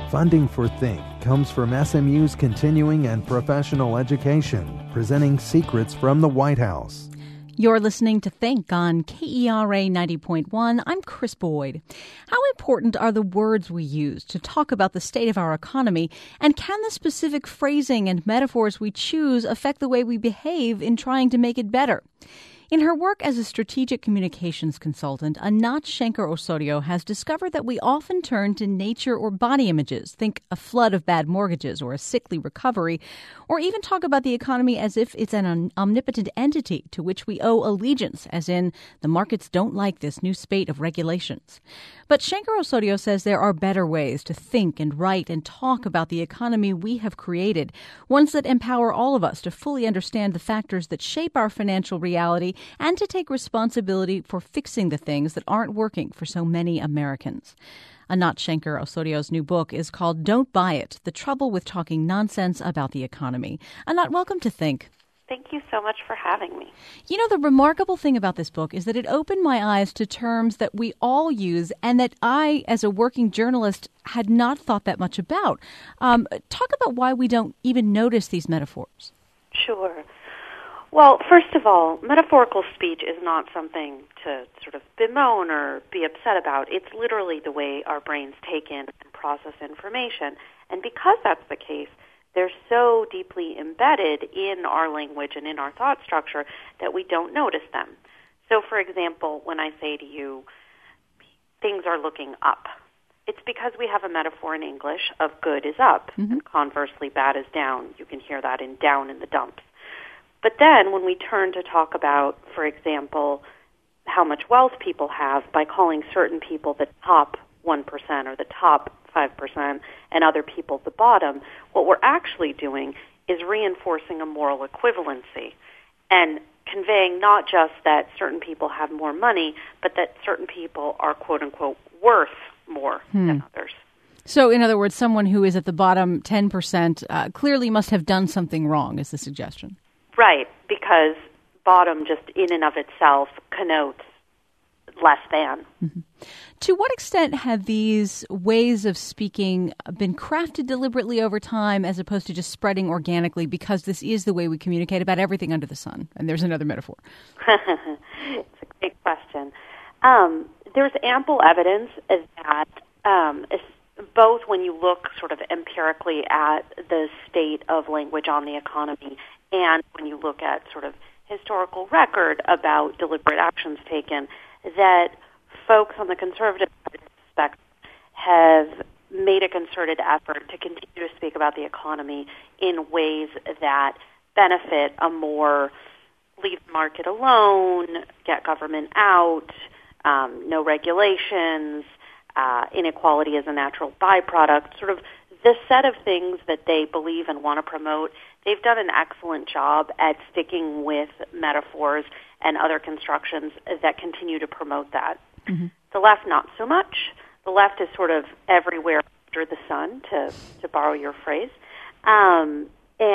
Funding for Think comes from SMU's continuing and professional education, presenting secrets from the White House. You're listening to Think on KERA 90.1. I'm Chris Boyd. How important are the words we use to talk about the state of our economy, and can the specific phrasing and metaphors we choose affect the way we behave in trying to make it better? In her work as a strategic communications consultant, Anat Shenker-Osorio has discovered that we often turn to nature or body images, think a flood of bad mortgages or a sickly recovery, or even talk about the economy as if it's an omnipotent entity to which we owe allegiance, as in the markets don't like this new spate of regulations. But Shenker-Osorio says there are better ways to think and write and talk about the economy we have created, ones that empower all of us to fully understand the factors that shape our financial reality and to take responsibility for fixing the things that aren't working for so many Americans. Anat Shenker-Osorio's new book is called Don't Buy It, The Trouble with Talking Nonsense About the Economy. Anat, welcome to Think. Thank you so much for having me. You know, the remarkable thing about this book is that it opened my eyes to terms that we all use and that I, as a working journalist, had not thought that much about. Talk about why we don't even notice these metaphors. Sure. Well, first of all, metaphorical speech is not something to sort of bemoan or be upset about. It's literally the way our brains take in and process information. And because that's the case, they're so deeply embedded in our language and in our thought structure that we don't notice them. So, for example, when I say to you, things are looking up, it's because we have a metaphor in English of good is up, and conversely, bad is down. You can hear that in down in the dumps. But then when we turn to talk about, for example, how much wealth people have by calling certain people the top 1% or the top 5% and other people the bottom, what we're actually doing is reinforcing a moral equivalency and conveying not just that certain people have more money, but that certain people are, quote-unquote, worth more than others. So, in other words, someone who is at the bottom 10% clearly must have done something wrong, is the suggestion. Right, because bottom just in and of itself connotes less than. Mm-hmm. To what extent have these ways of speaking been crafted deliberately over time as opposed to just spreading organically, because this is the way we communicate about everything under the sun? And there's another metaphor. It's a great question. There's ample evidence that both when you look sort of empirically at the state of language on the economy and when you look at sort of historical record about deliberate actions taken, that folks on the conservative spectrum have made a concerted effort to continue to speak about the economy in ways that benefit a more leave the market alone, get government out, no regulations, inequality is a natural byproduct, sort of the set of things that they believe and want to promote. They've done an excellent job at sticking with metaphors and other constructions that continue to promote that. Mm-hmm. The left, not so much. The left is sort of everywhere under the sun, to borrow your phrase. And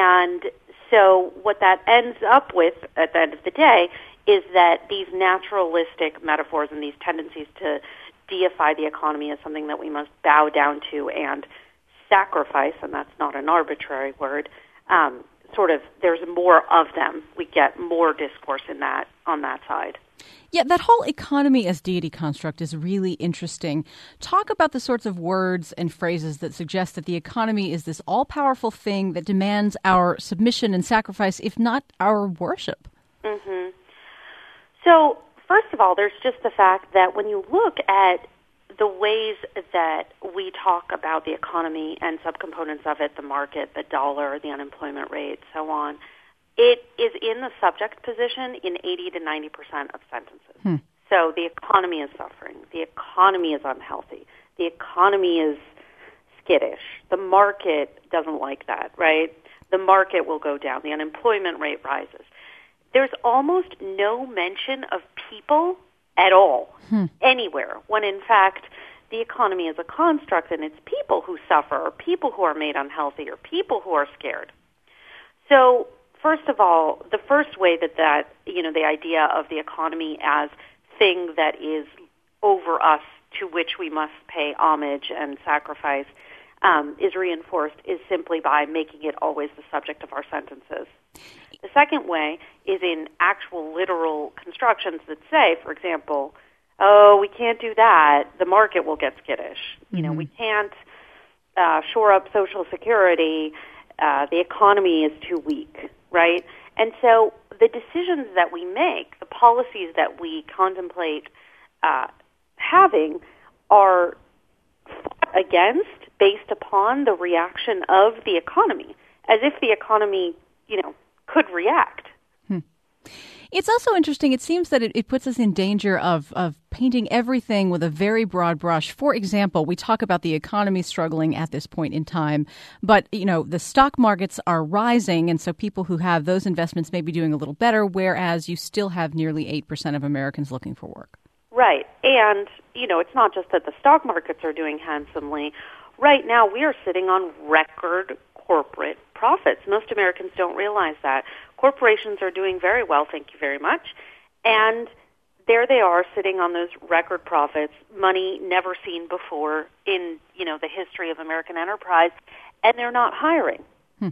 so what that ends up with at the end of the day is that these naturalistic metaphors and these tendencies to deify the economy as something that we must bow down to and sacrifice, and that's not an arbitrary word, sort of there's more of them. We get more discourse in that on that side. Yeah, that whole economy as deity construct is really interesting. Talk about the sorts of words and phrases that suggest that the economy is this all-powerful thing that demands our submission and sacrifice, if not our worship. Mm-hmm. So, first of all, there's just the fact that when you look at the ways that we talk about the economy and subcomponents of it, the market, the dollar, the unemployment rate, so on, it is in the subject position in 80 to 90% of sentences. So the economy is suffering. The economy is unhealthy. The economy is skittish. The market doesn't like that, right? The market will go down. The unemployment rate rises. There's almost no mention of people at all, anywhere, when in fact the economy is a construct and it's people who suffer or people who are made unhealthy or people who are scared. So, first of all, the first way that the idea of the economy as thing that is over us to which we must pay homage and sacrifice is reinforced is simply by making it always the subject of our sentences. The second way is in actual literal constructions that say, for example, oh, we can't do that, the market will get skittish. You know, we can't shore up Social Security, the economy is too weak, right? And so the decisions that we make, the policies that we contemplate having are fought against based upon the reaction of the economy, as if the economy, you know, could react. It's also interesting. It seems that it puts us in danger of painting everything with a very broad brush. For example, we talk about the economy struggling at this point in time, but, you know, the stock markets are rising, and so people who have those investments may be doing a little better, whereas you still have nearly 8% of Americans looking for work. Right. And, you know, it's not just that the stock markets are doing handsomely. Right now, we are sitting on record corporate profits. Most Americans don't realize that. Corporations are doing very well, thank you very much. And there they are sitting on those record profits, money never seen before in, you know, the history of American enterprise, and they're not hiring.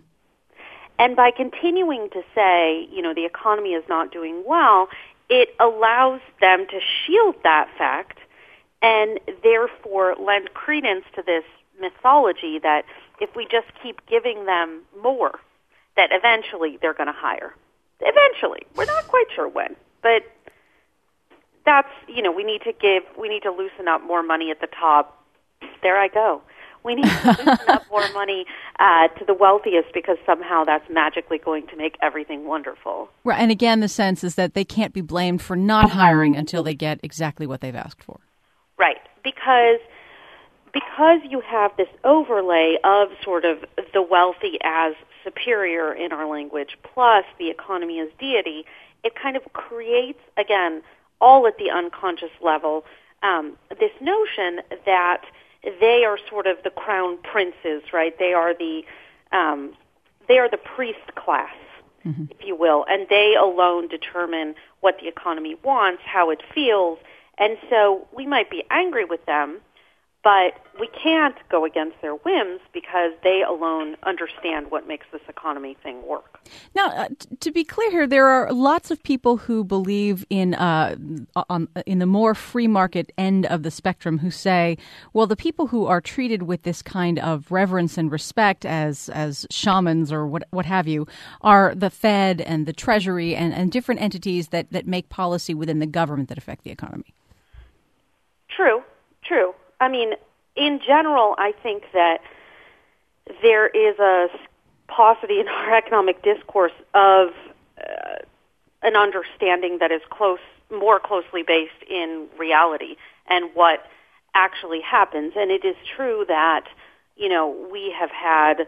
And by continuing to say, you know, the economy is not doing well, it allows them to shield that fact and therefore lend credence to this mythology that if we just keep giving them more, that eventually they're going to hire. Eventually. We're not quite sure when. But that's, you know, we need to loosen up more money at the top. There I go. We need to loosen up more money to the wealthiest because somehow that's magically going to make everything wonderful. Right. And again, the sense is that they can't be blamed for not hiring until they get exactly what they've asked for. Right. Because you have this overlay of sort of the wealthy as superior in our language, plus the economy as deity, it kind of creates, again, all at the unconscious level, this notion that they are sort of the crown princes, right? They are the priest class, if you will, and they alone determine what the economy wants, how it feels, and so we might be angry with them, but we can't go against their whims because they alone understand what makes this economy thing work. Now, to be clear here, there are lots of people who believe in the more free market end of the spectrum who say, well, the people who are treated with this kind of reverence and respect as shamans or what have you are the Fed and the Treasury and different entities that make policy within the government that affect the economy. True. I mean, in general, I think that there is a paucity in our economic discourse of an understanding that is more closely based in reality and what actually happens. And it is true that, you know, we have had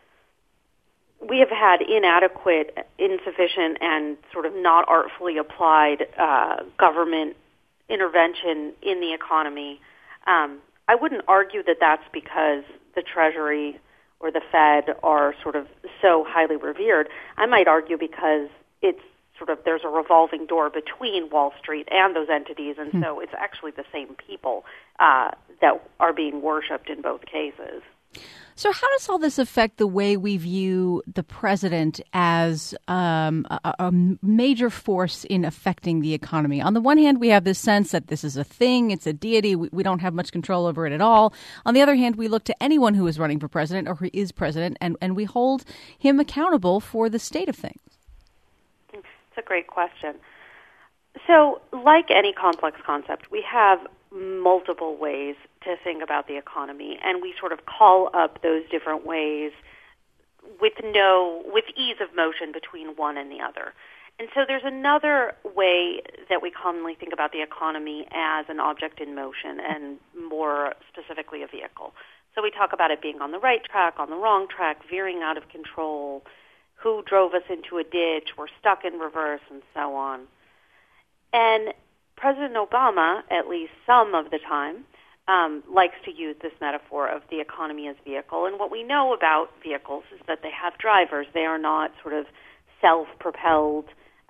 inadequate, insufficient, and sort of not artfully applied government intervention in the economy. I wouldn't argue that that's because the Treasury or the Fed are sort of so highly revered. I might argue because it's sort of there's a revolving door between Wall Street and those entities, and so it's actually the same people that are being worshipped in both cases. So how does all this affect the way we view the president as a major force in affecting the economy? On the one hand, we have this sense that this is a thing, it's a deity, we don't have much control over it at all. On the other hand, we look to anyone who is running for president or who is president, and we hold him accountable for the state of things. It's a great question. So, like any complex concept, we have multiple ways to think about the economy, and we sort of call up those different ways with ease of motion between one and the other. And so there's another way that we commonly think about the economy as an object in motion, and more specifically a vehicle. So we talk about it being on the right track, on the wrong track, veering out of control, who drove us into a ditch, we're stuck in reverse, and so on. And President Obama, at least some of the time, likes to use this metaphor of the economy as vehicle. And what we know about vehicles is that they have drivers. They are not sort of self-propelled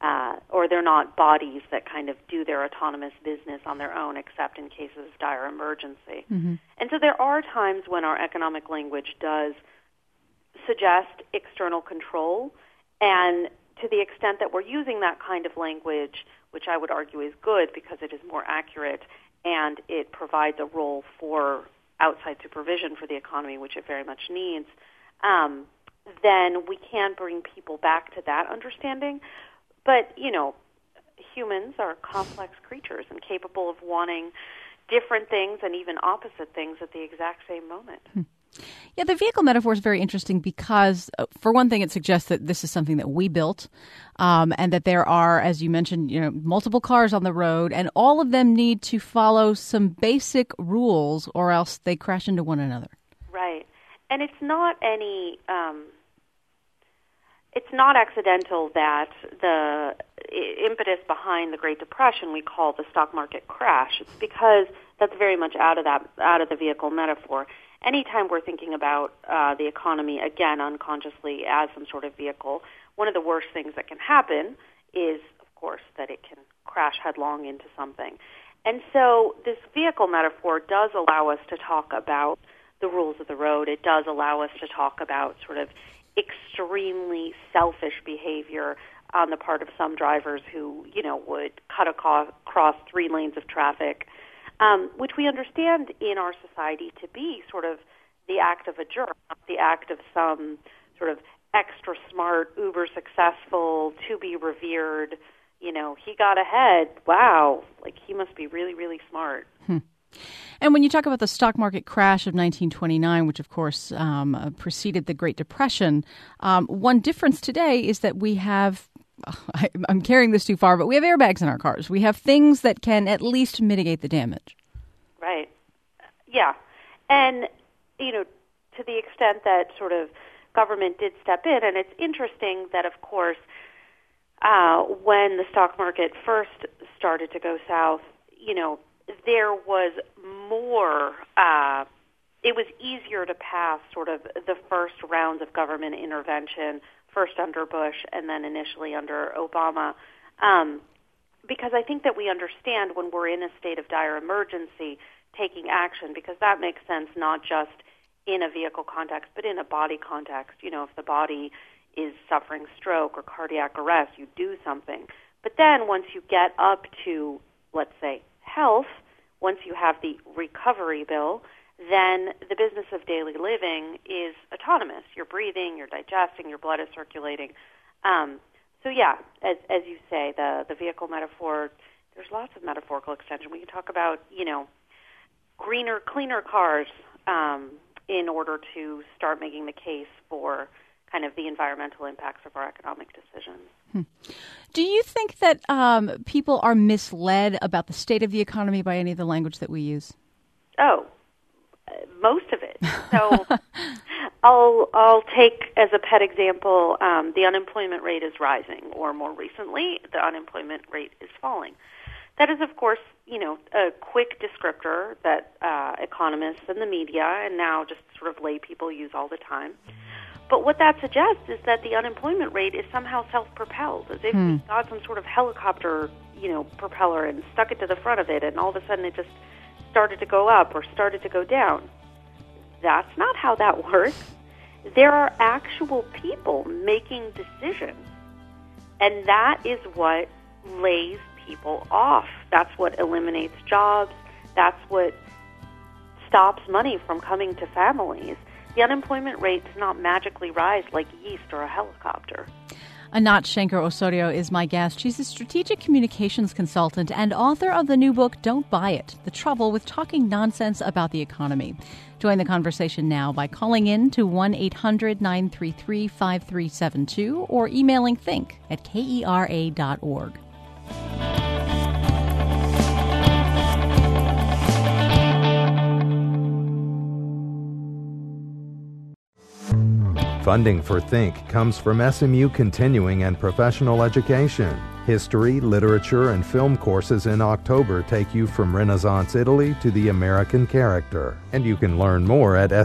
or they're not bodies that kind of do their autonomous business on their own, except in cases of dire emergency. Mm-hmm. And so there are times when our economic language does suggest external control, and to the extent that we're using that kind of language, which I would argue is good because it is more accurate and it provides a role for outside supervision for the economy, which it very much needs, then we can bring people back to that understanding. But, humans are complex creatures and capable of wanting different things and even opposite things at the exact same moment. Yeah, the vehicle metaphor is very interesting because, for one thing, it suggests that this is something that we built, and that there are, as you mentioned, multiple cars on the road, and all of them need to follow some basic rules, or else they crash into one another. Right, and it's not it's not accidental that the impetus behind the Great Depression we call the stock market crash. It's because that's very much out of the vehicle metaphor. Anytime we're thinking about the economy, again, unconsciously as some sort of vehicle, one of the worst things that can happen is, of course, that it can crash headlong into something. And so this vehicle metaphor does allow us to talk about the rules of the road. It does allow us to talk about sort of extremely selfish behavior on the part of some drivers who, would cut across 3 lanes of traffic, which we understand in our society to be sort of the act of a jerk, not the act of some sort of extra smart, uber successful, to be revered, he got ahead. Wow, he must be really, really smart. And when you talk about the stock market crash of 1929, which of course preceded the Great Depression, one difference today is that we have, I'm carrying this too far, but we have airbags in our cars. We have things that can at least mitigate the damage. Right. Yeah. And, to the extent that sort of government did step in, and it's interesting that, of course, when the stock market first started to go south, there was more, it was easier to pass sort of the first rounds of government intervention, first under Bush and then initially under Obama, because I think that we understand when we're in a state of dire emergency, taking action, because that makes sense not just in a vehicle context, but in a body context. If the body is suffering stroke or cardiac arrest, you do something. But then once you get up to, let's say, health, once you have the recovery bill, then the business of daily living is autonomous. You're breathing, you're digesting, your blood is circulating. So yeah, as you say, the vehicle metaphor, there's lots of metaphorical extension. We can talk about, greener, cleaner cars in order to start making the case for kind of the environmental impacts of our economic decisions. Do you think that people are misled about the state of the economy by any of the language that we use? Oh, most of it. So I'll take as a pet example, the unemployment rate is rising, or more recently, the unemployment rate is falling. That is, of course, a quick descriptor that economists and the media and now just sort of lay people use all the time. But what that suggests is that the unemployment rate is somehow self-propelled, as if we got some sort of helicopter, propeller and stuck it to the front of it, and all of a sudden it just started to go up or started to go down. That's not how that works. There are actual people making decisions, and that is what lays people off. That's what eliminates jobs. That's what stops money from coming to families. The unemployment rate does not magically rise like yeast or a helicopter. Anat Shenker-Osorio is my guest. She's a strategic communications consultant and author of the new book, Don't Buy It, The Trouble with Talking Nonsense About the Economy. Join the conversation now by calling in to 1-800-933-5372 or emailing think@kera.org. Funding for Think comes from SMU Continuing and Professional Education. History, literature, and film courses in October take you from Renaissance Italy to the American character. And you can learn more at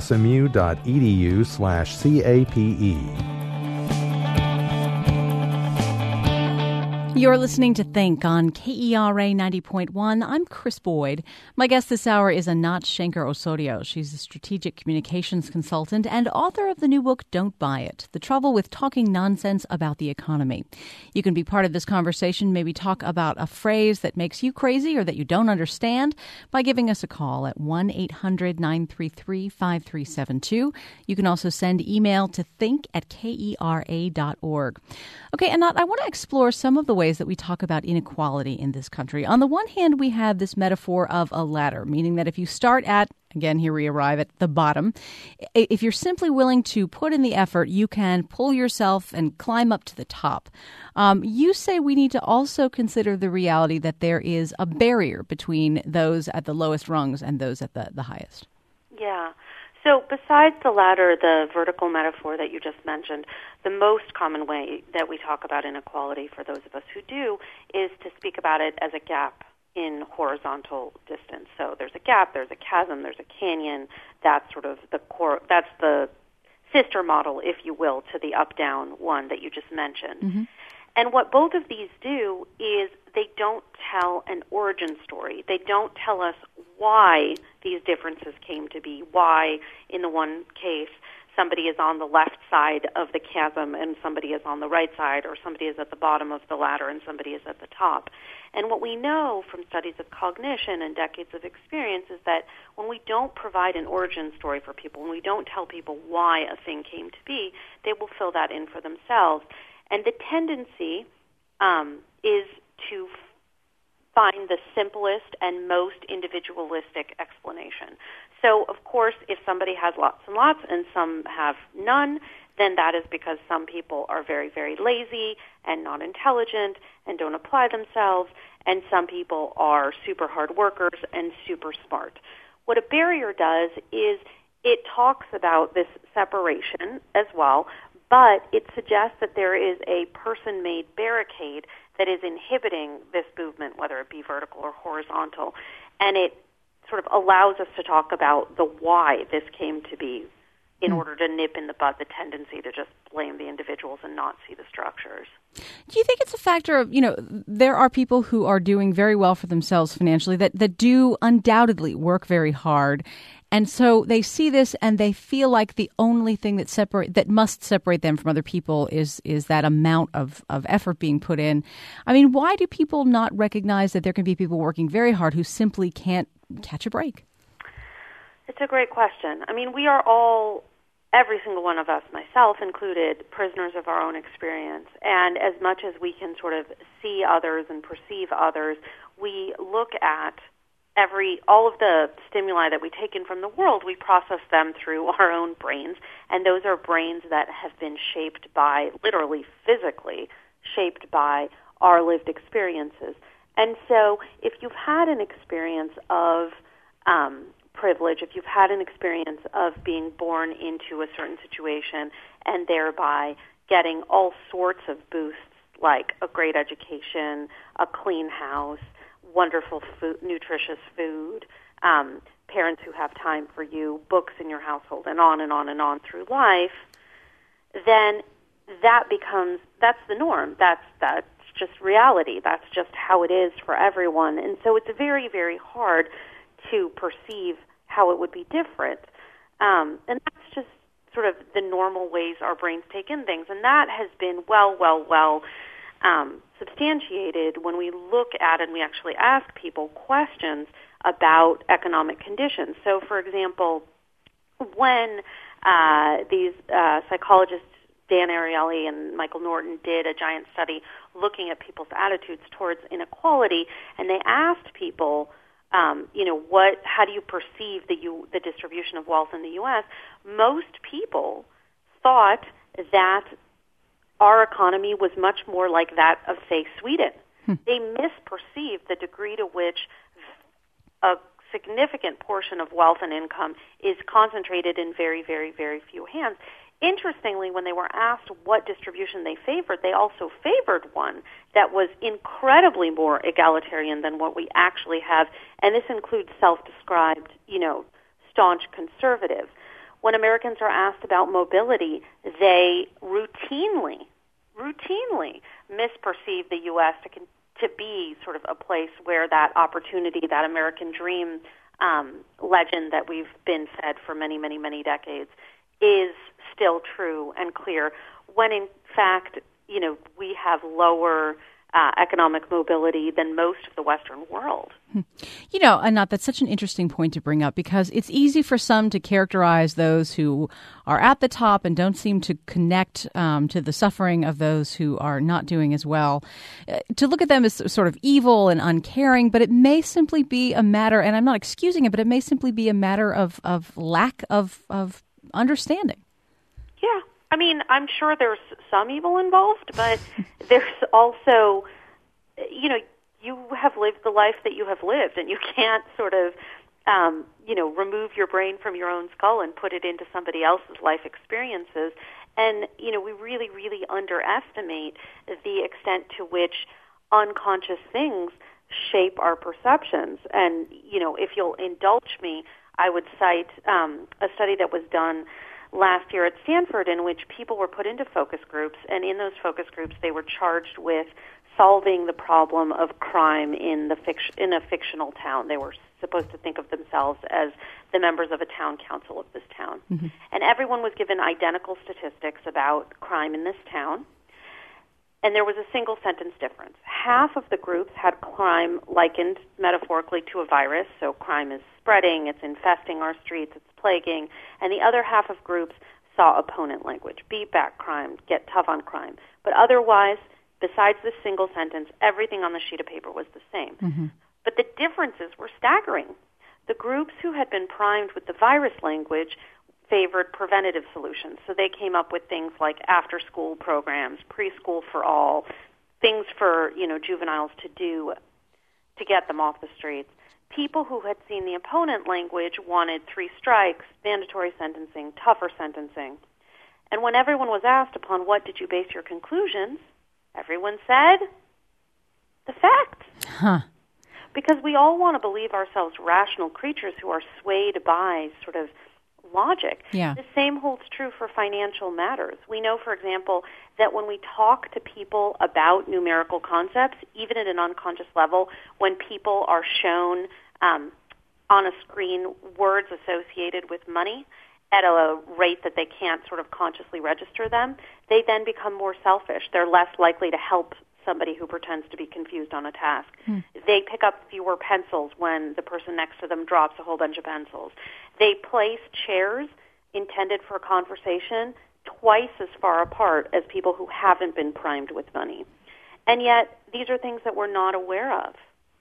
smu.edu/CAPE. You're listening to Think on KERA 90.1. I'm Chris Boyd. My guest this hour is Anat Shenker-Osorio. She's a strategic communications consultant and author of the new book, Don't Buy It, The Trouble with Talking Nonsense About the Economy. You can be part of this conversation, maybe talk about a phrase that makes you crazy or that you don't understand by giving us a call at 1-800-933-5372. You can also send email to think@kera.org. Okay, Anat, I want to explore some of the ways that we talk about inequality in this country. On the one hand, we have this metaphor of a ladder, meaning that if you start at, again, here we arrive at the bottom, if you're simply willing to put in the effort, you can pull yourself and climb up to the top. You say we need to also consider the reality that there is a barrier between those at the lowest rungs and those at the highest. Yeah. So besides the ladder, the vertical metaphor that you just mentioned, the most common way that we talk about inequality for those of us who do is to speak about it as a gap in horizontal distance. So there's a gap, there's a chasm, there's a canyon. That's sort of the core, that's the sister model, if you will, to the up-down one that you just mentioned. Mm-hmm. And what both of these do is they don't tell an origin story. They don't tell us why these differences came to be, why in the one case somebody is on the left side of the chasm and somebody is on the right side, or somebody is at the bottom of the ladder and somebody is at the top. And what we know from studies of cognition and decades of experience is that when we don't provide an origin story for people, when we don't tell people why a thing came to be, they will fill that in for themselves. And the tendency is to find the simplest and most individualistic explanation. So, of course, if somebody has lots and lots and some have none, then that is because some people are very, very lazy and not intelligent and don't apply themselves, and some people are super hard workers and super smart. What a barrier does is it talks about this separation as well, but it suggests that there is a person-made barricade that is inhibiting this movement, whether it be vertical or horizontal, and it sort of allows us to talk about the why this came to be in order to nip in the bud the tendency to just blame the individuals and not see the structures. Do you think it's a factor of, there are people who are doing very well for themselves financially that do undoubtedly work very hard, and so they see this and they feel like the only thing that must separate them from other people is that amount of effort being put in. I mean, why do people not recognize that there can be people working very hard who simply can't catch a break? It's a great question. I mean, we are all, every single one of us, myself included, prisoners of our own experience. And as much as we can sort of see others and perceive others, we look at all of the stimuli that we take in from the world, we process them through our own brains. And those are brains that have been shaped by, literally physically, shaped by our lived experiences. And so if you've had an experience of privilege, if you've had an experience of being born into a certain situation and thereby getting all sorts of boosts like a great education, a clean house, wonderful food, nutritious food, parents who have time for you, books in your household, and on and on and on through life, then that's the norm. That's just reality. That's just how it is for everyone. And so it's very, very hard to perceive how it would be different. And that's just sort of the normal ways our brains take in things. And that has been well substantiated when we look at and we actually ask people questions about economic conditions. So, for example, when these psychologists, Dan Ariely and Michael Norton, did a giant study looking at people's attitudes towards inequality, and they asked people, how do you perceive the distribution of wealth in the U.S.? Most people thought that our economy was much more like that of, say, Sweden. They misperceived the degree to which a significant portion of wealth and income is concentrated in very, very, very few hands. Interestingly, when they were asked what distribution they favored, they also favored one that was incredibly more egalitarian than what we actually have, and this includes self-described, staunch conservatives. When Americans are asked about mobility, they routinely routinely misperceive the U.S. to be sort of a place where that opportunity, that American dream legend that we've been fed for many, many, many decades is still true and clear, when in fact, we have lower economic mobility than most of the Western world. Anat, that's such an interesting point to bring up, because it's easy for some to characterize those who are at the top and don't seem to connect to the suffering of those who are not doing as well, to look at them as sort of evil and uncaring, but it may simply be a matter, and I'm not excusing it, but it may simply be a matter of lack of understanding. Yeah. I mean, I'm sure there's some evil involved, but there's also, you have lived the life that you have lived, and you can't sort of, remove your brain from your own skull and put it into somebody else's life experiences. And, we really, really underestimate the extent to which unconscious things shape our perceptions. And, if you'll indulge me, I would cite a study that was done last year at Stanford, in which people were put into focus groups, and in those focus groups they were charged with solving the problem of crime in a fictional town. They were supposed to think of themselves as the members of a town council of this town. Mm-hmm. And everyone was given identical statistics about crime in this town, and there was a single sentence difference. Half of the groups had crime likened metaphorically to a virus, so crime is spreading, it's infesting our streets, it's plaguing, and the other half of groups saw opponent language, beat back crime, get tough on crime. But otherwise, besides this single sentence, everything on the sheet of paper was the same. Mm-hmm. But the differences were staggering. The groups who had been primed with the virus language favored preventative solutions. So they came up with things like after-school programs, preschool for all, things for, juveniles to do to get them off the streets. People who had seen the opponent language wanted 3 strikes, mandatory sentencing, tougher sentencing. And when everyone was asked upon what did you base your conclusions, everyone said, the facts. Huh. Because we all want to believe ourselves rational creatures who are swayed by sort of logic. Yeah. The same holds true for financial matters. We know, for example, that when we talk to people about numerical concepts, even at an unconscious level, when people are shown on a screen words associated with money at a rate that they can't sort of consciously register them, they then become more selfish. They're less likely to help somebody who pretends to be confused on a task. They pick up fewer pencils when the person next to them drops a whole bunch of pencils. They place chairs intended for a conversation twice as far apart as people who haven't been primed with money. And yet, these are things that we're not aware of.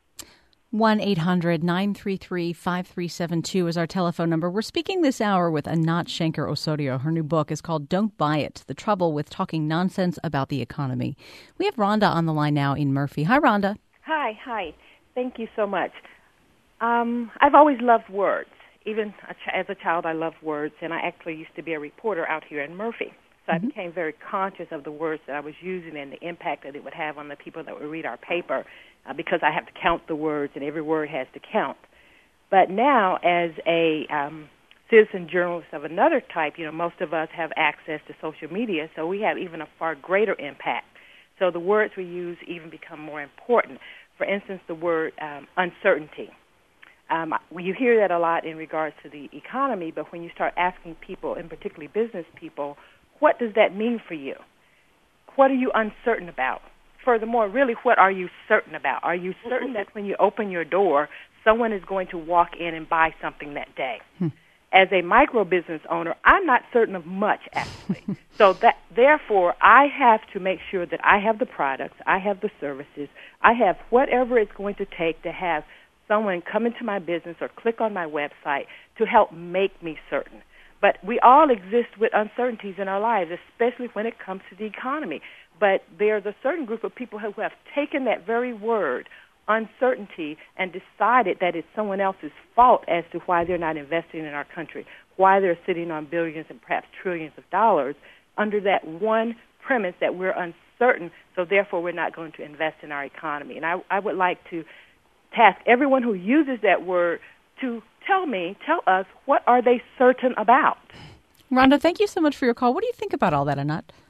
1-800-933-5372 is our telephone number. We're speaking this hour with Anat Shenker-Osorio. Her new book is called Don't Buy It, The Trouble with Talking Nonsense About the Economy. We have Rhonda on the line now in Murphy. Hi, Rhonda. Hi. Thank you so much. I've always loved words. Even as a child, I loved words, and I actually used to be a reporter out here in Murphy. So I became very conscious of the words that I was using and the impact that it would have on the people that would read our paper, because I have to count the words, and every word has to count. But now, as a citizen journalist of another type, most of us have access to social media, so we have even a far greater impact. So the words we use even become more important. For instance, the word uncertainty. You hear that a lot in regards to the economy, but when you start asking people, and particularly business people, what does that mean for you? What are you uncertain about? Furthermore, really, what are you certain about? Are you certain that when you open your door, someone is going to walk in and buy something that day? As a micro business owner, I'm not certain of much, actually. So therefore, I have to make sure that I have the products, I have the services, I have whatever it's going to take to have someone come into my business or click on my website to help make me certain. But we all exist with uncertainties in our lives, especially when it comes to the economy. But there's a certain group of people who have taken that very word, uncertainty, and decided that it's someone else's fault as to why they're not investing in our country, why they're sitting on billions and perhaps trillions of dollars under that one premise that we're uncertain, so therefore we're not going to invest in our economy. And I would like to task everyone who uses that word to tell us, what are they certain about? Rhonda, thank you so much for your call. What do you think about all that, Anat?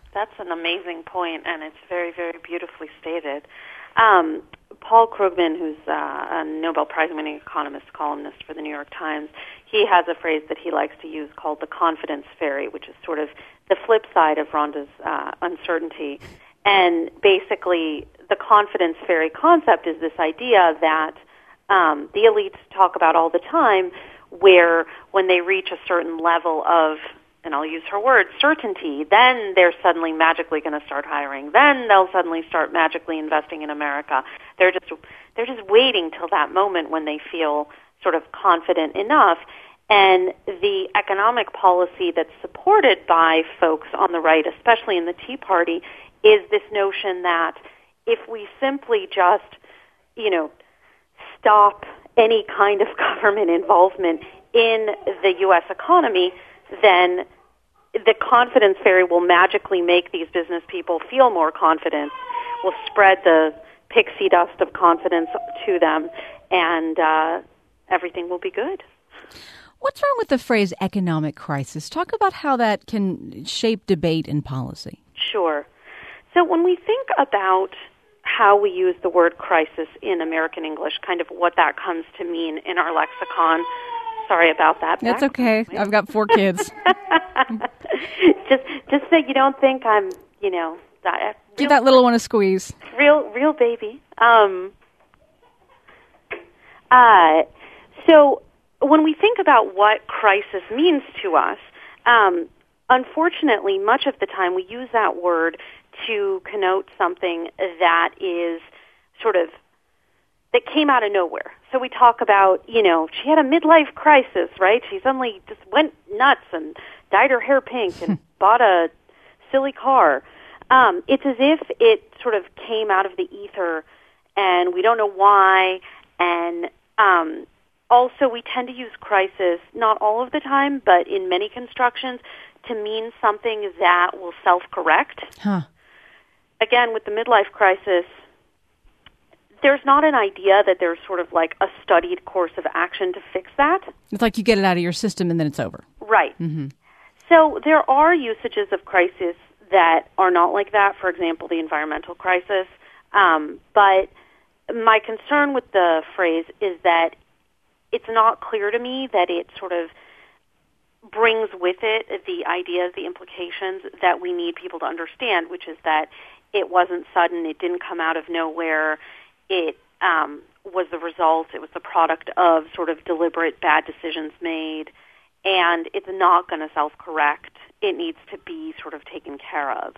That's an amazing point, and it's very, very beautifully stated. Paul Krugman, who's a Nobel Prize-winning economist columnist for the New York Times, he has a phrase that he likes to use called the confidence fairy, which is sort of the flip side of Rhonda's uncertainty. And basically, the confidence fairy concept is this idea that the elites talk about all the time, where when they reach a certain level of, and I'll use her word, certainty, then they're suddenly magically going to start hiring. Then they'll suddenly start magically investing in America. They're just waiting till that moment when they feel sort of confident enough. And the economic policy that's supported by folks on the right, especially in the Tea Party, is this notion that if we simply just, stop any kind of government involvement in the U.S. economy, then the confidence fairy will magically make these business people feel more confident, will spread the pixie dust of confidence to them, and everything will be good. What's wrong with the phrase economic crisis? Talk about how that can shape debate and policy. Sure. So when we think about how we use the word crisis in American English, kind of what that comes to mean in our lexicon. Sorry about that. That's okay. I've got 4 kids. just so you don't think I'm, give that little one a squeeze. Real baby. So when we think about what crisis means to us, unfortunately, much of the time we use that word to connote something that is sort of, that came out of nowhere. So we talk about, she had a midlife crisis, right? She suddenly just went nuts and dyed her hair pink and bought a silly car. It's as if it sort of came out of the ether and we don't know why. And also we tend to use crisis, not all of the time, but in many constructions, to mean something that will self-correct. Huh. Again, with the midlife crisis, there's not an idea that there's sort of like a studied course of action to fix that. It's like you get it out of your system and then it's over. Right. Mm-hmm. So there are usages of crisis that are not like that, for example, the environmental crisis. But my concern with the phrase is that it's not clear to me that it sort of brings with it the ideas, the implications that we need people to understand, which is that it wasn't sudden, it didn't come out of nowhere, it was the result, it was the product of sort of deliberate bad decisions made, and it's not going to self-correct. It needs to be sort of taken care of.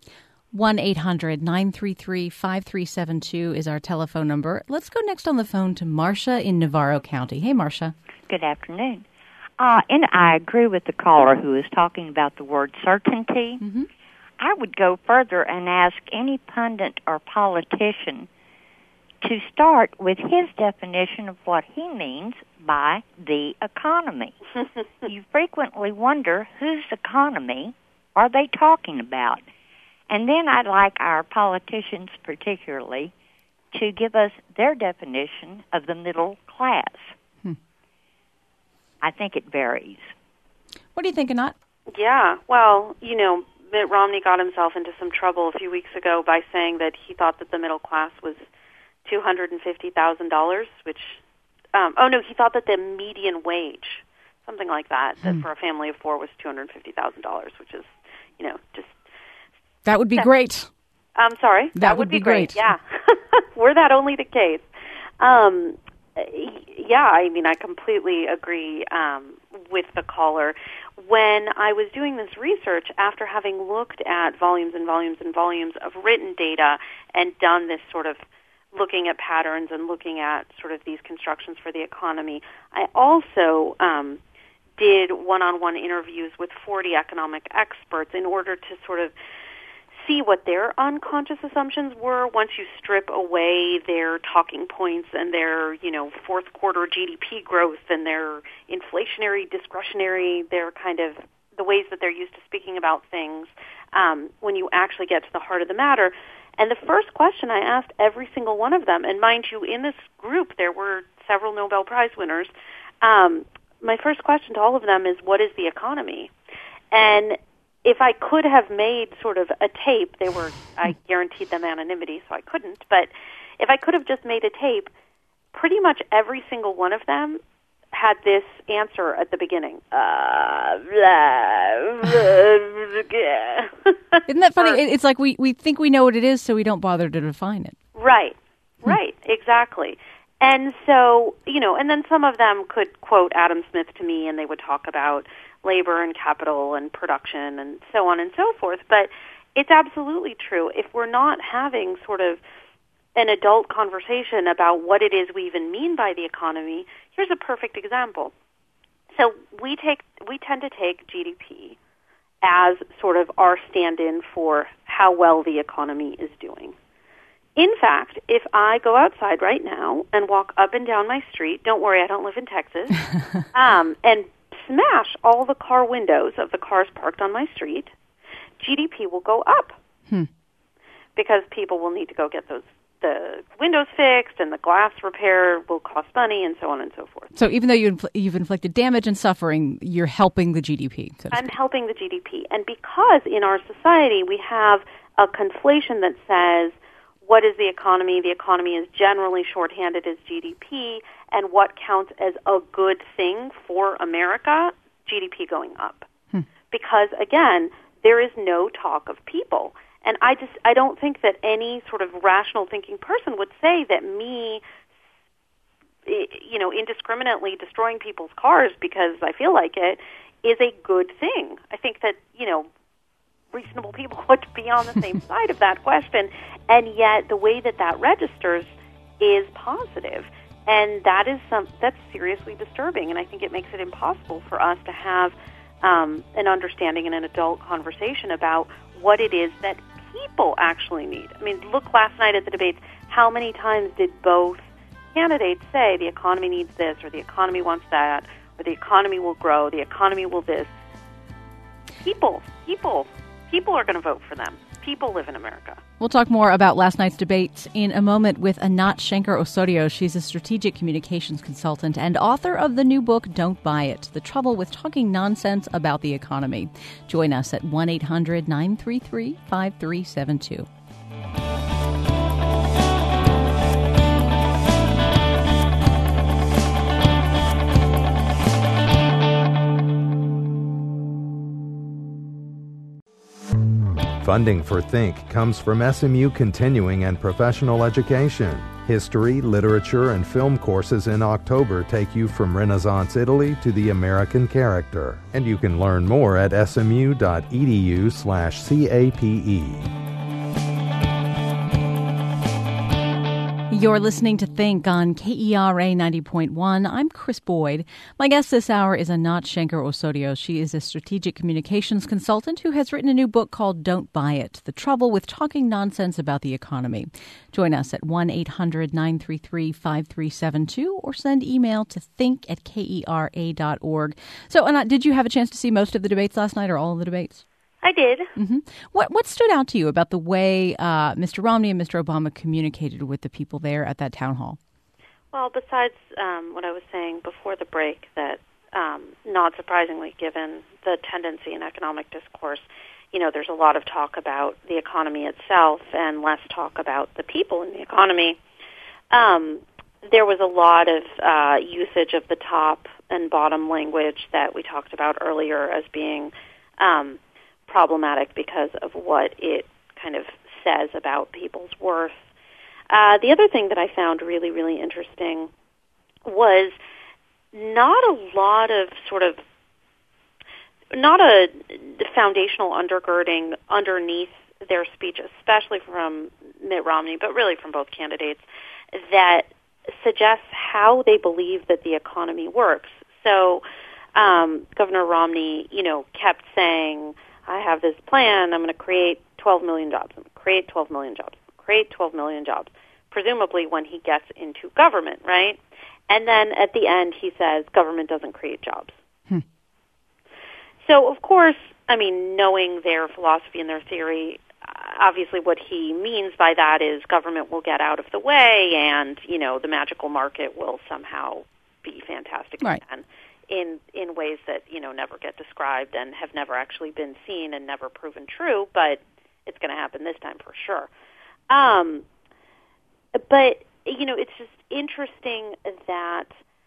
1-800-933-5372 is our telephone number. Let's go next on the phone to Marcia in Navarro County. Hey, Marcia. Good afternoon. And I agree with the caller who is talking about the word certainty. Mm-hmm. I would go further and ask any pundit or politician to start with his definition of what he means by the economy. You frequently wonder whose economy are they talking about? And then I'd like our politicians particularly to give us their definition of the middle class. I think it varies. What do you think, Anat? Yeah, well, Mitt Romney got himself into some trouble a few weeks ago by saying that he thought that the middle class was $250,000, which, he thought that the median wage, something like that, that for a family of 4 was $250,000, which is, just... That would be great. I'm sorry? That would be great. Yeah. Were that only the case. Yeah, I mean, I completely agree with the caller. When I was doing this research, after having looked at volumes and volumes and volumes of written data and done this sort of looking at patterns and looking at sort of these constructions for the economy, I also did one-on-one interviews with 40 economic experts in order to sort of see what their unconscious assumptions were once you strip away their talking points and their, fourth quarter GDP growth and their inflationary, discretionary, their kind of the ways that they're used to speaking about things, when you actually get to the heart of the matter. And the first question I asked every single one of them, and mind you, in this group there were several Nobel Prize winners, my first question to all of them is, what is the economy? And if I could have made sort of a tape, I guaranteed them anonymity, so I couldn't, but if I could have just made a tape, pretty much every single one of them had this answer at the beginning. Isn't that funny? It's like we think we know what it is, so we don't bother to define it. Right, exactly. And so, and then some of them could quote Adam Smith to me, and they would talk about labor and capital and production and so on and so forth. But it's absolutely true. If we're not having sort of an adult conversation about what it is we even mean by the economy, here's a perfect example. So we tend to take GDP as sort of our stand-in for how well the economy is doing. In fact, if I go outside right now and walk up and down my street, don't worry, I don't live in Texas, and smash all the car windows of the cars parked on my street, GDP will go up because people will need to go get the windows fixed, and the glass repair will cost money, and so on and so forth. So even though you've inflicted damage and suffering, you're helping the GDP. I'm helping the GDP. And because in our society we have a conflation that says, what is the economy? The economy is generally shorthanded as GDP, and what counts as a good thing for America? GDP going up. Because, again, there is no talk of people. And I don't think that any sort of rational thinking person would say that me, indiscriminately destroying people's cars because I feel like it is a good thing. I think that, reasonable people would be on the same side of that question. And yet the way that registers is positive. And that's seriously disturbing. And I think it makes it impossible for us to have an understanding and an adult conversation about what it is that people actually need. I mean, look last night at the debates. How many times did both candidates say the economy needs this, or the economy wants that, or the economy will grow, the economy will this? People are going to vote for them. People live in America. We'll talk more about last night's debates in a moment with Anat Shenker-Osorio. She's a strategic communications consultant and author of the new book, Don't Buy It, The Trouble with Talking Nonsense About the Economy. Join us at 1-800-933-5372. Funding for Think comes from SMU Continuing and Professional Education. History, literature, and film courses in October take you from Renaissance Italy to the American character. And you can learn more at smu.edu/CAPE. You're listening to Think on KERA 90.1. I'm Chris Boyd. My guest this hour is Anat Shenker-Osorio. She is a strategic communications consultant who has written a new book called Don't Buy It, The Trouble with Talking Nonsense About the Economy. Join us at 1-800-933-5372 or send email to think@kera.org. So, Anat, did you have a chance to see most of the debates last night or all of the debates? I did. Mm-hmm. What stood out to you about the way Mr. Romney and Mr. Obama communicated with the people there at that town hall? Well, besides what I was saying before the break, that not surprisingly, given the tendency in economic discourse, there's a lot of talk about the economy itself and less talk about the people in the economy. There was a lot of usage of the top and bottom language that we talked about earlier as being problematic because of what it kind of says about people's worth. The other thing that I found really, really interesting was not a foundational undergirding underneath their speech, especially from Mitt Romney, but really from both candidates, that suggests how they believe that the economy works. So Governor Romney, kept saying, I have this plan, I'm going to create 12 million jobs, create 12 million jobs, create 12 million jobs, presumably when he gets into government, right? And then at the end he says government doesn't create jobs. So, of course, knowing their philosophy and their theory, obviously what he means by that is government will get out of the way and, the magical market will somehow be fantastic right. again in ways that never get described and have never actually been seen and never proven true, but it's going to happen this time for sure. But it's just interesting that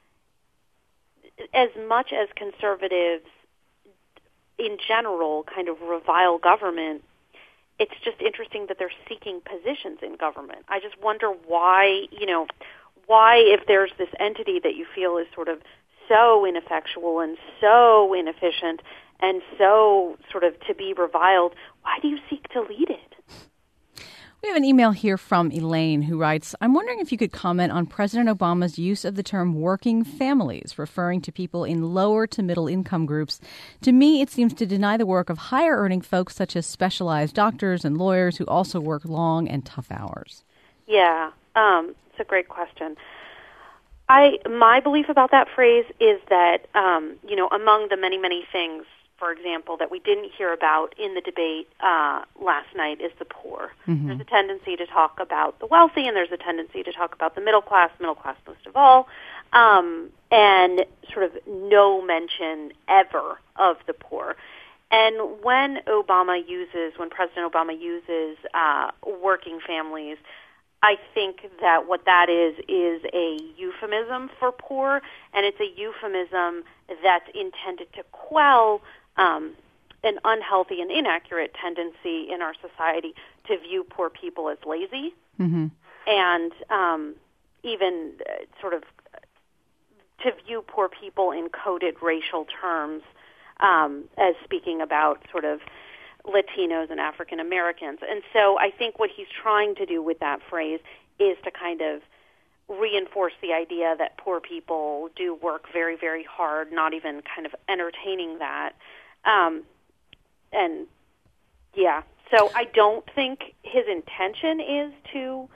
as much as conservatives in general kind of revile government, it's just interesting that they're seeking positions in government. I just wonder why, if there's this entity that you feel is sort of so ineffectual and so inefficient and so sort of to be reviled, why do you seek to lead it? We have an email here from Elaine who writes, I'm wondering if you could comment on President Obama's use of the term working families, referring to people in lower to middle income groups. To me, it seems to deny the work of higher earning folks such as specialized doctors and lawyers who also work long and tough hours. Yeah, it's a great question. My belief about that phrase is that, among the many, many things, for example, that we didn't hear about in the debate last night is the poor. Mm-hmm. There's a tendency to talk about the wealthy, and there's a tendency to talk about the middle class most of all, and sort of no mention ever of the poor. And when President Obama uses working families, I think that what that is a euphemism for poor, and it's a euphemism that's intended to quell an unhealthy and inaccurate tendency in our society to view poor people as lazy, mm-hmm. and even sort of to view poor people in coded racial terms as speaking about sort of Latinos and African Americans. And so I think what he's trying to do with that phrase is to kind of reinforce the idea that poor people do work very, very hard, not even kind of entertaining that. And yeah, so I don't think his intention is to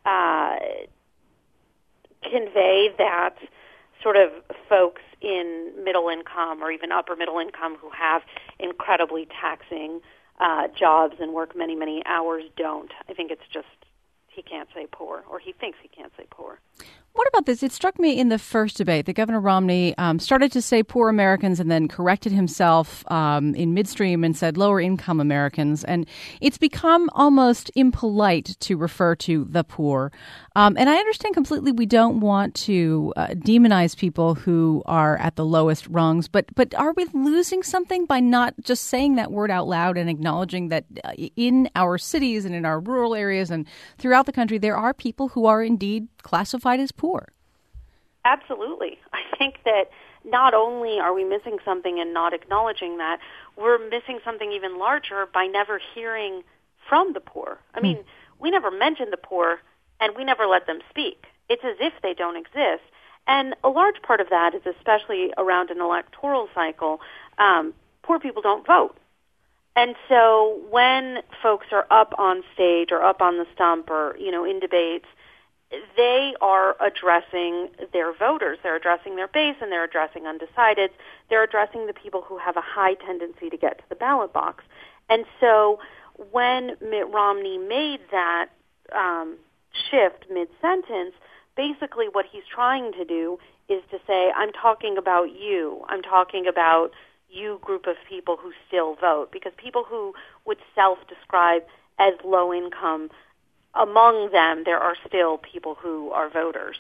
convey that sort of folks in middle income or even upper middle income who have incredibly taxing jobs and work many, many hours don't. I think it's just he can't say poor, or he thinks he can't say poor. What about this? It struck me in the first debate that Governor Romney started to say poor Americans and then corrected himself in midstream and said lower income Americans. And it's become almost impolite to refer to the poor. And I understand completely we don't want to demonize people who are at the lowest rungs. But are we losing something by not just saying that word out loud and acknowledging that in our cities and in our rural areas and throughout the country, there are people who are indeed classified as poor? Absolutely. I think that not only are we missing something and not acknowledging that, we're missing something even larger by never hearing from the poor. I mean, we never mention the poor and we never let them speak. It's as if they don't exist. And a large part of that is especially around an electoral cycle, poor people don't vote. And so when folks are up on stage or up on the stump or, in debates, they are addressing their voters. They're addressing their base, and they're addressing undecideds. They're addressing the people who have a high tendency to get to the ballot box. And so when Mitt Romney made that shift mid-sentence, basically what he's trying to do is to say, I'm talking about you. I'm talking about you group of people who still vote, because people who would self-describe as low income, among them, there are still people who are voters.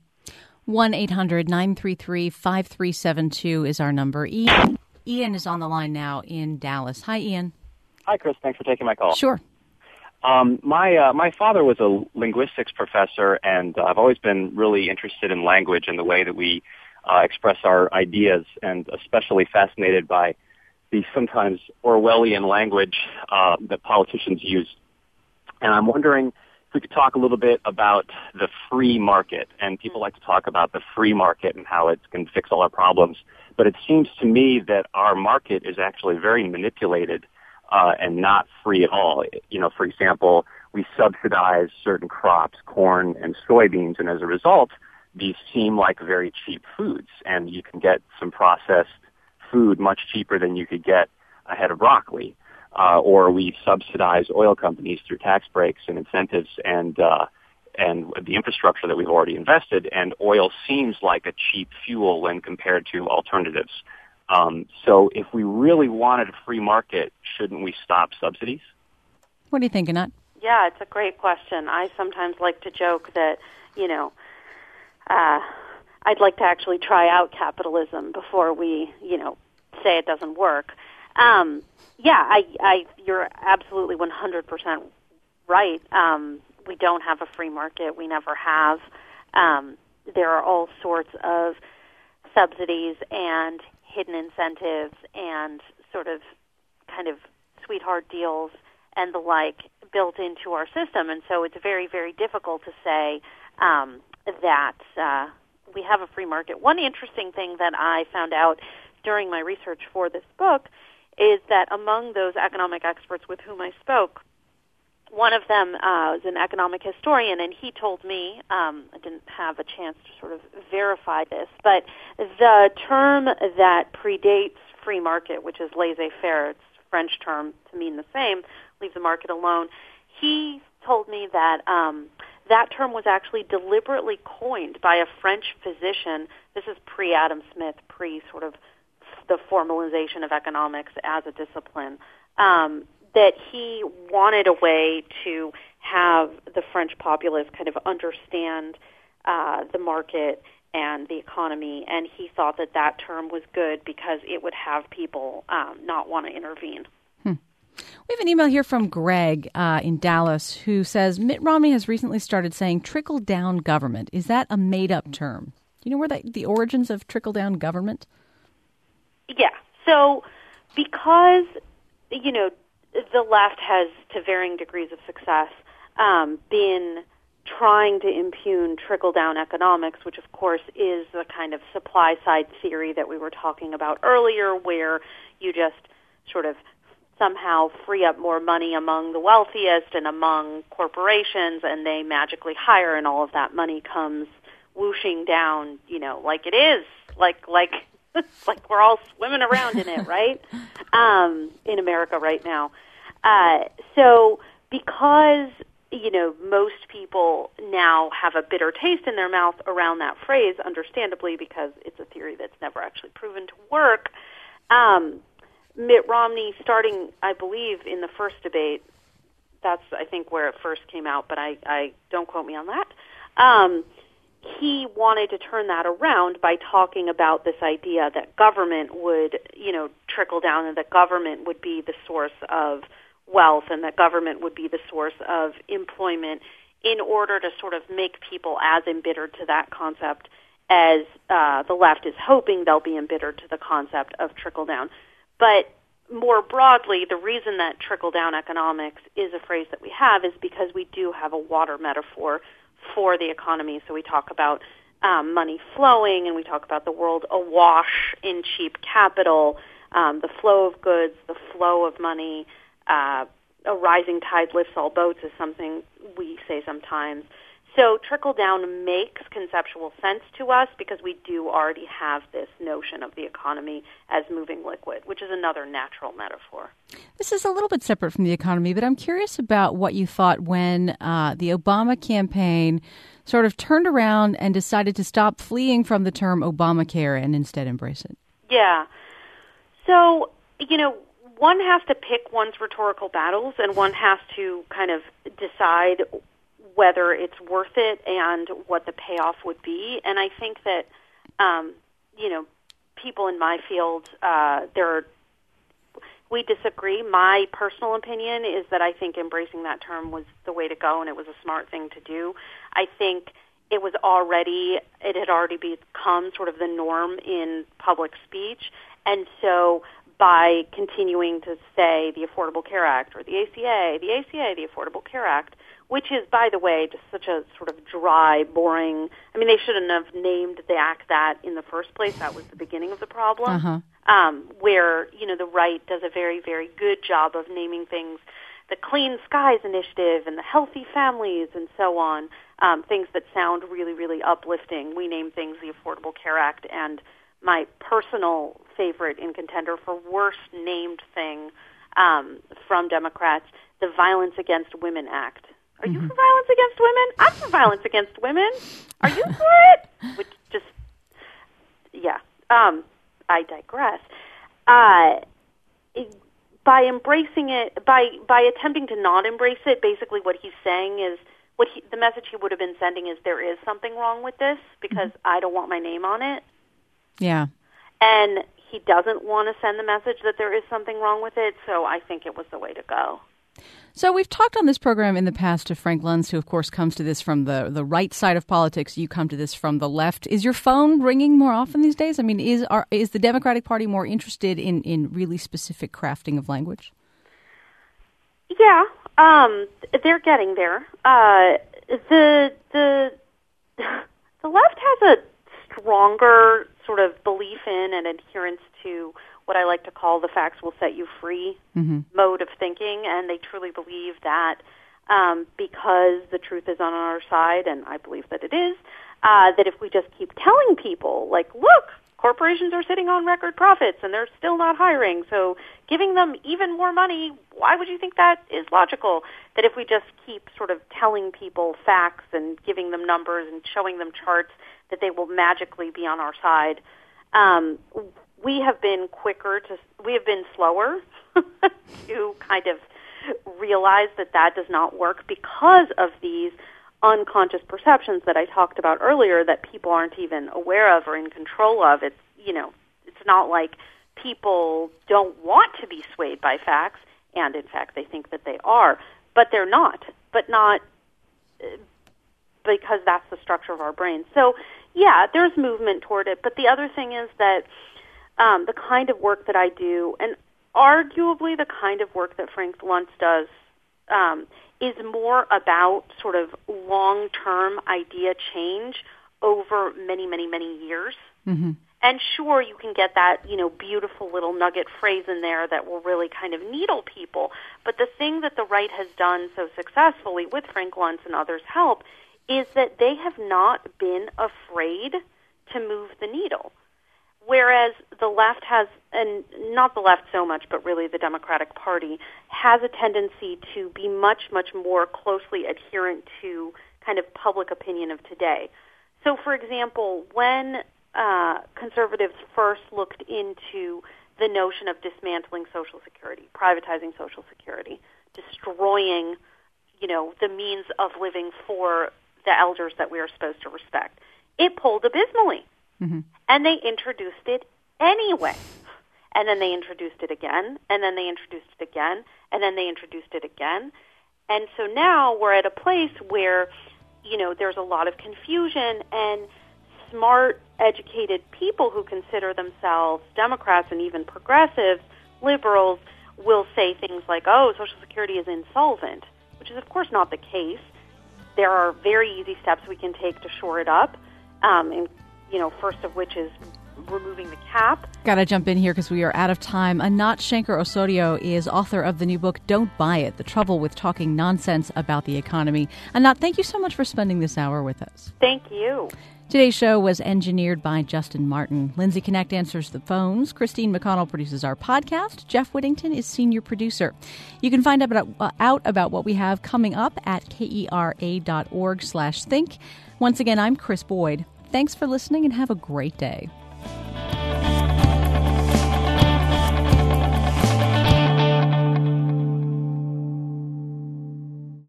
1-800-933-5372 is our number. Ian is on the line now in Dallas. Hi, Ian. Hi, Chris. Thanks for taking my call. Sure. My father was a linguistics professor, and I've always been really interested in language and the way that we express our ideas, and especially fascinated by the sometimes Orwellian language that politicians use. And I'm wondering if we could talk a little bit about the free market. And people like to talk about the free market and how it can fix all our problems. But it seems to me that our market is actually very manipulated and not free at all. For example, we subsidize certain crops, corn and soybeans, and as a result, these seem like very cheap foods. And you can get some processed food much cheaper than you could get a head of broccoli. Or we subsidize oil companies through tax breaks and incentives, and and the infrastructure that we've already invested, and oil seems like a cheap fuel when compared to alternatives. So if we really wanted a free market, shouldn't we stop subsidies? What do you think, Anat? Yeah, it's a great question. I sometimes like to joke that, I'd like to actually try out capitalism before we, say it doesn't work. You're absolutely 100% right. We don't have a free market. We never have. There are all sorts of subsidies and hidden incentives and sort of kind of sweetheart deals and the like built into our system. And so it's very, very difficult to say that we have a free market. One interesting thing that I found out during my research for this book is that among those economic experts with whom I spoke, one of them is an economic historian, and he told me, I didn't have a chance to sort of verify this, but the term that predates free market, which is laissez-faire, it's a French term to mean the same, leave the market alone, he told me that that term was actually deliberately coined by a French physician. This is pre-Adam Smith, pre-sort of the formalization of economics as a discipline, that he wanted a way to have the French populace kind of understand the market and the economy, and he thought that that term was good because it would have people not want to intervene. We have an email here from Greg in Dallas who says, Mitt Romney has recently started saying trickle-down government. Is that a made-up term? Do you know where the origins of trickle-down government? Yeah. So because, the left has, to varying degrees of success, been trying to impugn trickle-down economics, which, of course, is the kind of supply-side theory that we were talking about earlier, where you just sort of somehow free up more money among the wealthiest and among corporations, and they magically hire, and all of that money comes whooshing down, like it is, like we're all swimming around in it, right? In America right now. So because, most people now have a bitter taste in their mouth around that phrase, understandably, because it's a theory that's never actually proven to work, Mitt Romney, starting, I believe, in the first debate, that's, I think, where it first came out, but I don't quote me on that, he wanted to turn that around by talking about this idea that government would, trickle down, and that government would be the source of wealth, and that government would be the source of employment, in order to sort of make people as embittered to that concept as the left is hoping they'll be embittered to the concept of trickle down. But more broadly, the reason that trickle-down economics is a phrase that we have is because we do have a water metaphor for the economy. So we talk about money flowing, and we talk about the world awash in cheap capital, the flow of goods, the flow of money. A rising tide lifts all boats is something we say sometimes. So trickle-down makes conceptual sense to us because we do already have this notion of the economy as moving liquid, which is another natural metaphor. This is a little bit separate from the economy, but I'm curious about what you thought when the Obama campaign sort of turned around and decided to stop fleeing from the term Obamacare and instead embrace it. Yeah. So, one has to pick one's rhetorical battles, and one has to kind of decide whether it's worth it and what the payoff would be. And I think that, people in my field, we disagree. My personal opinion is that I think embracing that term was the way to go, and it was a smart thing to do. I think it had already become sort of the norm in public speech. And so by continuing to say the Affordable Care Act or the ACA, the Affordable Care Act, which is, by the way, just such a sort of dry, boring, they shouldn't have named the act that in the first place. That was the beginning of the problem, where, the right does a very, very good job of naming things, the Clean Skies Initiative and the Healthy Families and so on, things that sound really, really uplifting. We name things the Affordable Care Act, and my personal favorite in contender for worst named thing from Democrats, the Violence Against Women Act. Are you for violence against women? I'm for violence against women. Are you for it? Which just, yeah. I digress. By embracing it, by attempting to not embrace it, basically what he's saying is, the message he would have been sending is there is something wrong with this because I don't want my name on it. Yeah. And he doesn't want to send the message that there is something wrong with it, so I think it was the way to go. So we've talked on this program in the past to Frank Luntz, who, of course, comes to this from the right side of politics. You come to this from the left. Is your phone ringing more often these days? I mean, is the Democratic Party more interested in really specific crafting of language? Yeah, they're getting there. The left has a stronger sort of belief in and adherence to what I like to call the facts will set you free mode of thinking, and they truly believe that because the truth is on our side, and I believe that it is, that if we just keep telling people, like, look, corporations are sitting on record profits and they're still not hiring, so giving them even more money, why would you think that is logical? That if we just keep sort of telling people facts and giving them numbers and showing them charts, that they will magically be on our side. We have been slower to kind of realize that does not work because of these unconscious perceptions that I talked about earlier that people aren't even aware of or in control of. It's not like people don't want to be swayed by facts, and in fact they think that they are, but they're not. But not because that's the structure of our brains. So yeah, there's movement toward it. But the other thing is that the kind of work that I do, and arguably the kind of work that Frank Luntz does, is more about sort of long-term idea change over many, many, many years. Mm-hmm. And sure, you can get that, beautiful little nugget phrase in there that will really kind of needle people. But the thing that the right has done so successfully with Frank Luntz and others' help is that they have not been afraid to move the needle. Whereas the left has, and not the left so much, but really the Democratic Party, has a tendency to be much, much more closely adherent to kind of public opinion of today. So, for example, when conservatives first looked into the notion of dismantling Social Security, privatizing Social Security, destroying, the means of living for the elders that we are supposed to respect, it polled abysmally. Mm-hmm. And they introduced it anyway. And then they introduced it again, and then they introduced it again, and then they introduced it again. And so now we're at a place where, there's a lot of confusion, and smart, educated people who consider themselves Democrats and even progressives, liberals, will say things like, oh, Social Security is insolvent, which is, of course, not the case. There are very easy steps we can take to shore it up, and first of which is removing the cap. Got to jump in here because we are out of time. Anat Shenker-Osorio is author of the new book, Don't Buy It, The Trouble with Talking Nonsense About the Economy. Anat, thank you so much for spending this hour with us. Thank you. Today's show was engineered by Justin Martin. Lindsay Connect answers the phones. Christine McConnell produces our podcast. Jeff Whittington is senior producer. You can find out about what we have coming up at kera.org/think. Once again, I'm Chris Boyd. Thanks for listening and have a great day.